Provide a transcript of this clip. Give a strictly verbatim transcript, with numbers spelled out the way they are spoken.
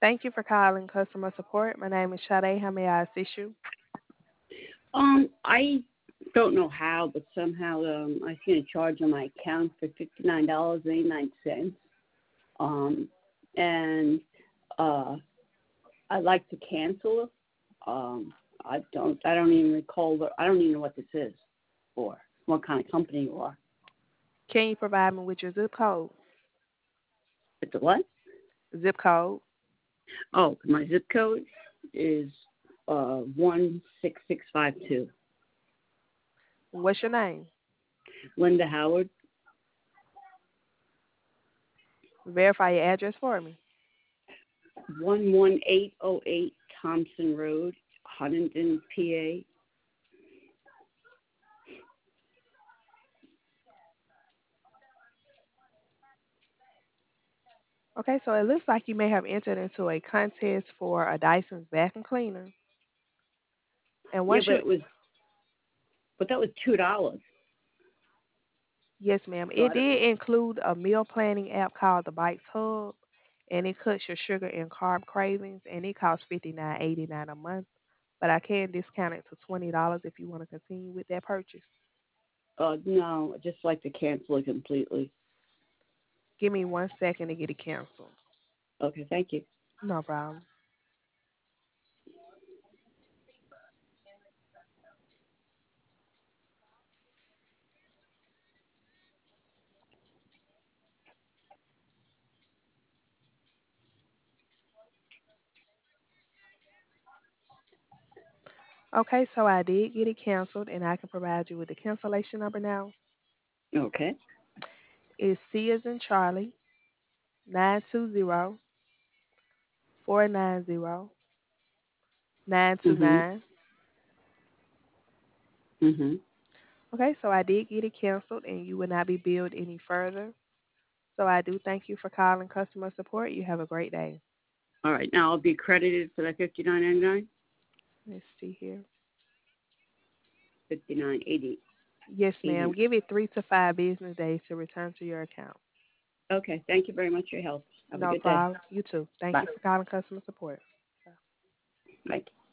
Thank you for calling customer support. My name is Sade. How may I assist you? Um, I don't know how, but somehow um, I seen a charge on my account for fifty nine dollars and eighty nine cents. Um, and uh, I'd like to cancel it. Um, I don't. I don't even recall. The, I don't even know what this is for. What kind of company you are? Can you provide me with your zip code? It's a what? Zip code. Oh, my zip code is uh one six six five two. What's your name? Linda Howard, Verify your address for me. one one eight oh eight Thompson Road, Huntington, P A. Okay, so it looks like you may have entered into a contest for a Dyson's vacuum cleaner. And Yeah, once but you, it was, but that was two dollars. yes, ma'am, So it I don't, did include a meal planning app called the Bites Hub, and it cuts your sugar and carb cravings, and it costs fifty nine eighty nine a month. But I can discount it to twenty dollars if you want to continue with that purchase. uh, no, I just like to cancel it completely. Give me one second to get it canceled. Okay, thank you. No problem. Okay, so I did get it canceled, and I can provide you with the cancellation number now. Okay. It's C as in Charlie, nine two zero four nine zero nine two Mhm. nine. Mhm. Okay, so I did get it canceled, and you will not be billed any further. So I do thank you for calling customer support. You have a great day. All right. Now I'll be credited for that fifty nine ninety nine, Let's see here. fifty nine eighty Yes, ma'am. eighty. Give it three to five business days to return to your account. Okay. Thank you very much for your help. Have a No good day. problem. You too. Thank Bye. you for calling customer support. Bye.